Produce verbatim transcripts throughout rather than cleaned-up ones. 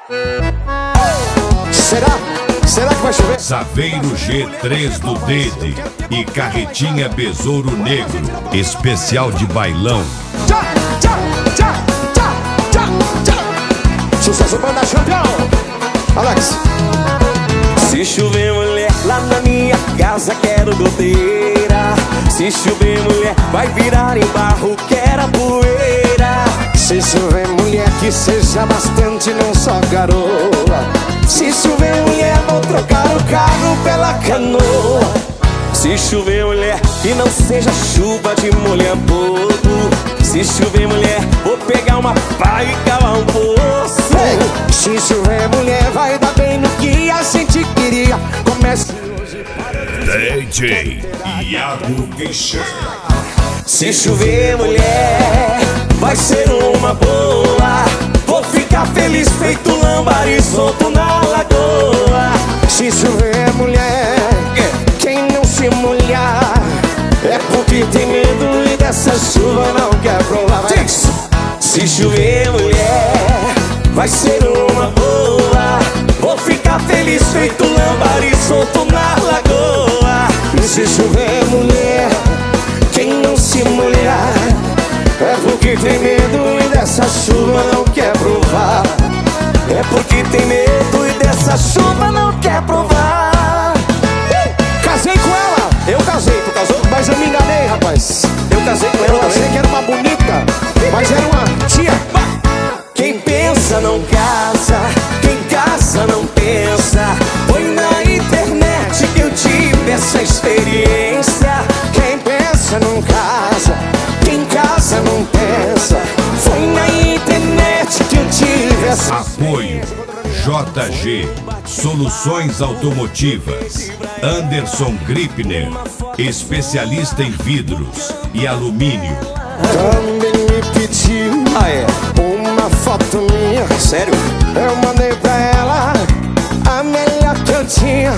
Será? Será que vai chover? Saveiro G três do Dede e Carretinha Besouro Negro, especial de bailão. Tchá, tchá, tchá, tchá, tchá, tchá. Sucesso Banda Campeão. Alex. Se chover, mulher, lá na minha casa quero goteira. Se chover, mulher, vai virar em barro, quero poeira. Se chover, mulher, que seja bastante, não só garoa. Se chover, mulher, vou trocar o carro pela canoa. Se chover, mulher, que não seja chuva de molhar todo. Se chover, mulher, vou pegar uma pá e cavar um poço. Ei, se chover, mulher, vai dar bem no que a gente queria. Comece hoje para D J Iago Queixada. Se chover, mulher, vai ser uma boa. Vou ficar feliz feito lambari solto na lagoa. Se chover, mulher, quem não se molhar é porque tem medo e dessa chuva não quer provar. Se chover, mulher, vai ser uma boa. Vou ficar feliz feito lambari solto na lagoa. Se chover, mulher, quem não se molhar é porque tem medo e dessa chuva não quer provar. É porque tem medo e dessa chuva não quer provar. Casei com ela, eu casei, tu casou? Mas eu me enganei, rapaz. Eu casei com Eu ela achei também. que era uma bonita, mas era uma tia. Quem pensa não casa, quem casa não pensa. Foi na internet que eu tive essa experiência. Quem pensa não casa, quem casa não pensa. Foi na internet que eu tive essa. Apoio J G Soluções Automotivas. Anderson Gripner, especialista em vidros e alumínio. Também me pediu Ah, é? uma foto minha. Sério? Eu mandei pra ela a melhor que eu tinha.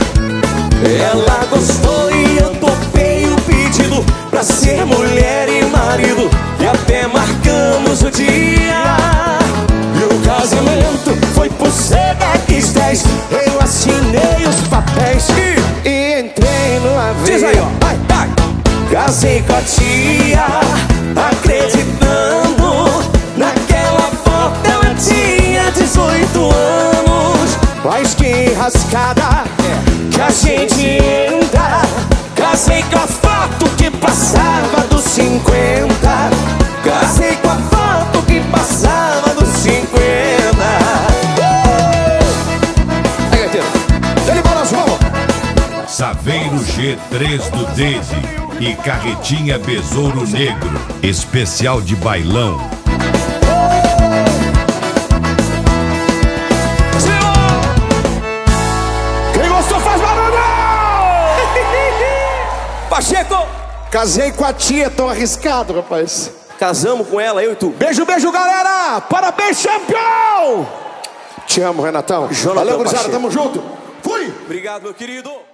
Ela gostou e eu topei o pedido pra ser mulher e marido. E até marcamos o dia. E o casamento foi por Sedex dez. Eu assinei os papéis e, e entrei no avião. Diz aí, ó. Vai, vai. Casei com a tia, Acreditando naquela foto, ela tinha dezoito anos. mas que rascada que a gente anda. Casei com a foto que passava dos cinquenta. Casei com a foto que passava dos cinquenta. Aí, gaiteiro, ele balança, vamos. Saveiro G três do Dede e Carretinha Besouro Negro, especial de bailão. Quem gostou faz barulho! Pacheco! Casei com a tia, tô arriscado, rapaz. Casamos com ela, eu e tu. Beijo, beijo, galera! Parabéns, campeão! Te amo, Renatão. Jonathan Valeu, gurizada, Pacheco. tamo junto. Fui! Obrigado, meu querido.